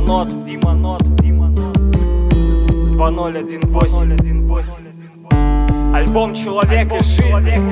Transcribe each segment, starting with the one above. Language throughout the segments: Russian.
Нот 2018. Альбом «Человек из жизни».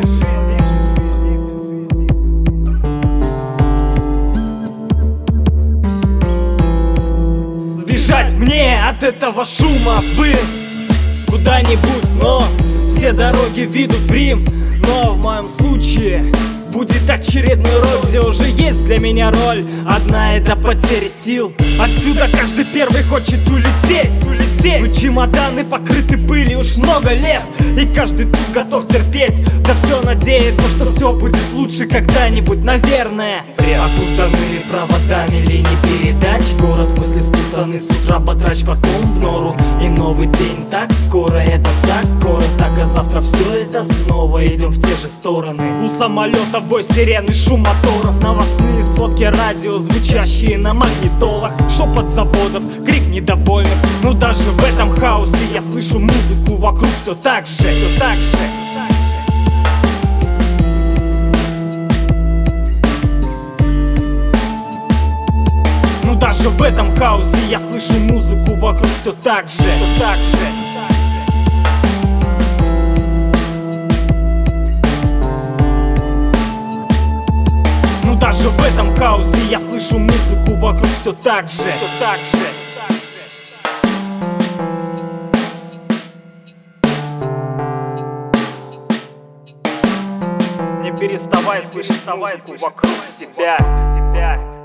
Сбежать мне от этого шума бы куда-нибудь, но все дороги ведут в Рим. Но в моем случае будет очередной роль, где уже есть для меня роль. Одна — это потеря сил. Отсюда каждый первый хочет улететь. Но чемоданы покрыты пылью уж много лет, и каждый тут готов терпеть. Да все надеется, что все будет лучше когда-нибудь, наверное. Окутанные проводами линий передач, город мысли спутаны, с утра потрач, потом в нору. И новый день так скоро, это так коротко, а завтра все это снова идем в те же стороны. Гул самолета, вой сирены, шум моторов, новостные сводки радио, звучащие на магнитолах, шепот заводов, крик недовольных. Но даже в этом хаосе я слышу музыку вокруг все так же. Ну даже в этом хаосе я слышу музыку вокруг все так же. Ну даже в этом хаосе я слышу музыку вокруг все так же. Не переставай слышать музыку вокруг себя.